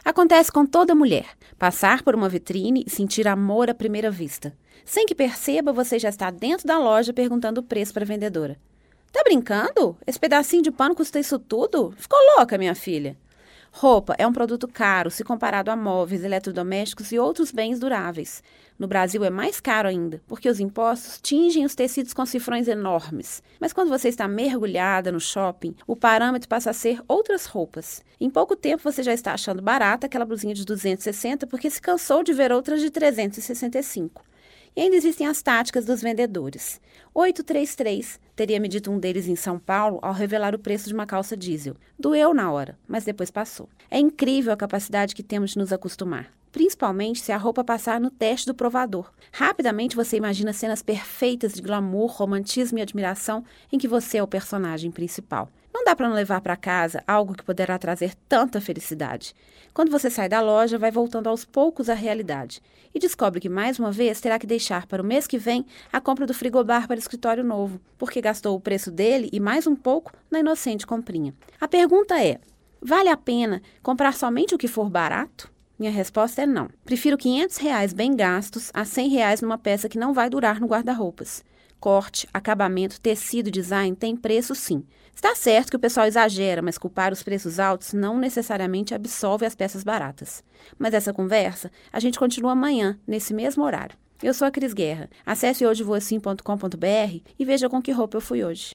Acontece com toda mulher, passar por uma vitrine e sentir amor à primeira vista. Sem que perceba, você já está dentro da loja perguntando o preço para a vendedora. Tá brincando? Esse pedacinho de pano custa isso tudo? Ficou louca, minha filha. Roupa é um produto caro se comparado a móveis, eletrodomésticos e outros bens duráveis. No Brasil é mais caro ainda, porque os impostos tingem os tecidos com cifrões enormes. Mas quando você está mergulhada no shopping, o parâmetro passa a ser outras roupas. Em pouco tempo você já está achando barata aquela blusinha de 260 porque se cansou de ver outras de 365. E ainda existem as táticas dos vendedores. 833, teria me dito um deles em São Paulo ao revelar o preço de uma calça diesel. Doeu na hora, mas depois passou. É incrível a capacidade que temos de nos acostumar, principalmente se a roupa passar no teste do provador. Rapidamente você imagina cenas perfeitas de glamour, romantismo e admiração em que você é o personagem principal. Não dá para não levar para casa algo que poderá trazer tanta felicidade. Quando você sai da loja, vai voltando aos poucos à realidade e descobre que, mais uma vez, terá que deixar para o mês que vem a compra do frigobar para escritório novo, porque gastou o preço dele e mais um pouco na inocente comprinha. A pergunta é, vale a pena comprar somente o que for barato? Minha resposta é não. Prefiro R$ 500 bem gastos a R$ 100 numa peça que não vai durar no guarda-roupas. Corte, acabamento, tecido, design tem preço sim. Está certo que o pessoal exagera, mas culpar os preços altos não necessariamente absolve as peças baratas. Mas essa conversa a gente continua amanhã, nesse mesmo horário. Eu sou a Cris Guerra. Acesse hojevoassim.com.br e veja com que roupa eu fui hoje.